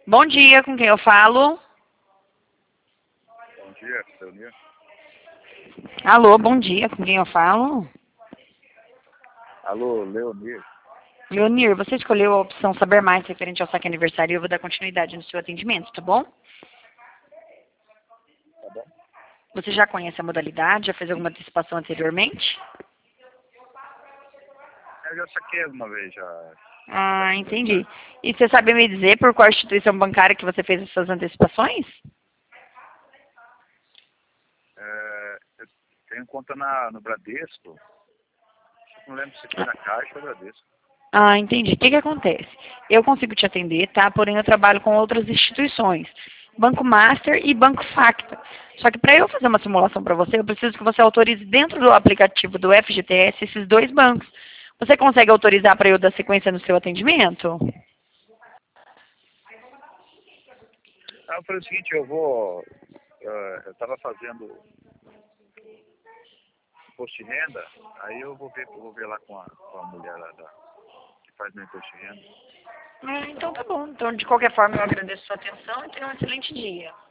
Bom dia, com quem eu falo? Bom dia, Leonir. Alô, bom dia, com quem eu falo? Alô, Leonir. Leonir, você escolheu a opção Saber Mais referente ao saque aniversário e eu vou dar continuidade no seu atendimento, tá bom? Tá bom? Você já conhece a modalidade? Já fez alguma antecipação anteriormente? Eu já saquei uma vez já. Ah, entendi. E você sabe me dizer por qual instituição bancária que você fez as suas antecipações? Eu tenho conta no Bradesco. Não lembro se foi na Caixa ou Bradesco. Ah, entendi. O que acontece? Eu consigo te atender, tá? Porém, eu trabalho com outras instituições. Banco Master e Banco Facta. Só que para eu fazer uma simulação para você, eu preciso que você autorize dentro do aplicativo do FGTS esses dois bancos. Você consegue autorizar para eu dar sequência no seu atendimento? Eu falei o seguinte, eu estava fazendo imposto de renda, aí eu vou ver lá com a mulher lá que faz meu imposto de renda. Ah, então tá bom. Então, de qualquer forma, eu agradeço a sua atenção e tenha um excelente dia.